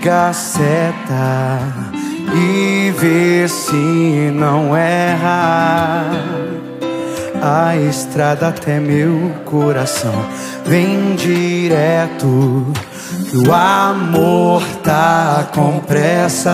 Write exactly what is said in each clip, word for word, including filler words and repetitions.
liga a seta e vê se não erra. A estrada até meu coração vem direto, que o amor tá com pressa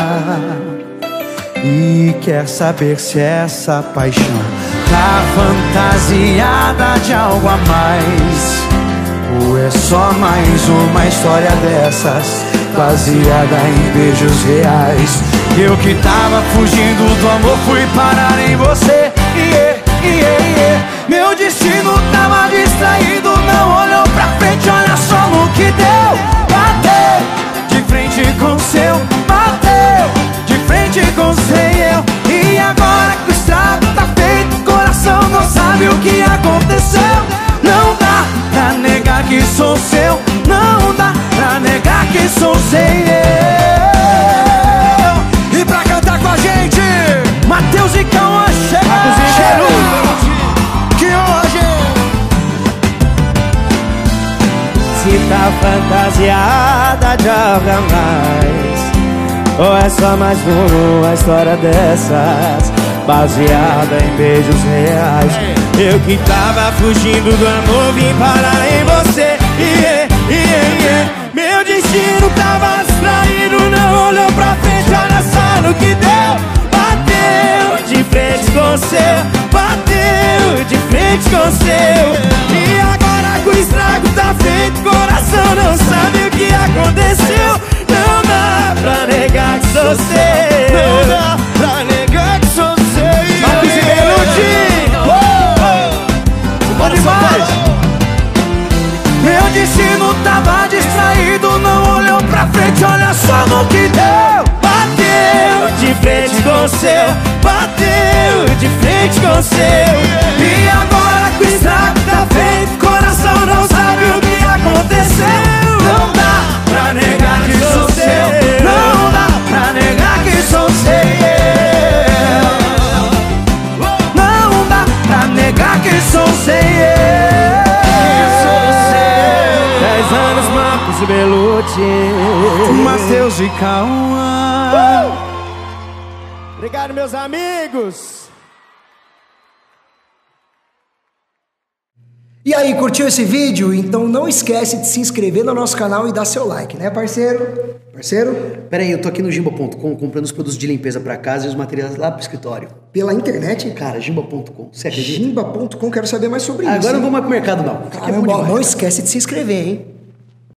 e quer saber se essa paixão tá fantasiada de algo a mais, ou é só mais uma história dessas, baseada em beijos reais. Eu que tava fugindo do amor fui parar em você. Yeah, yeah, yeah. Meu destino tava distraído, não olhou pra frente, olha só no que deu. Bateu de frente com o seu, bateu de frente com o seu. E agora que o estrago tá feito, o coração não sabe o que aconteceu. Não dá pra negar que sou seu, não dá pra negar que sou seu. E pra cantar com a gente, Matheus e Cauã, cheiro que hoje se tá fantasiada de algo a mais, ou é só mais uma história dessas, baseada em beijos reais. Eu que tava fugindo do amor vim parar em você. Yeah, yeah, yeah. Meu destino tava distraído, não olhou pra frente, olha só no que deu. Bateu de frente com o seu, bateu de frente com o seu. E agora que o estrago tá feito, coração não sabe o que aconteceu. Não dá pra negar que sou seu, não dá pra negar que sou seu. Marcos e Belucci, bom demais. Meu destino tava distraído, não olhou pra frente, olha só no que deu. Bateu de frente com o seu, bateu de frente com o seu. E agora que o estrago tá feito, coração não sabe o que aconteceu. Não dá pra negar que sou seu, não dá pra negar que sou seu. Não dá pra negar que sou seu. Dez anos, Marcos e Belucci, Matheus e Cauã. uh! Obrigado, meus amigos. E aí, curtiu esse vídeo? Então não esquece de se inscrever no nosso canal e dar seu like, né, parceiro? Parceiro? Pera aí, eu tô aqui no Jimba ponto com comprando os produtos de limpeza pra casa e os materiais lá pro escritório. Pela internet? Cara, Jimba ponto com, você acredita? Jimba ponto com, quero saber mais sobre Agora isso. Agora não vou mais pro mercado, não. Caramba, é não esquece de se inscrever, hein?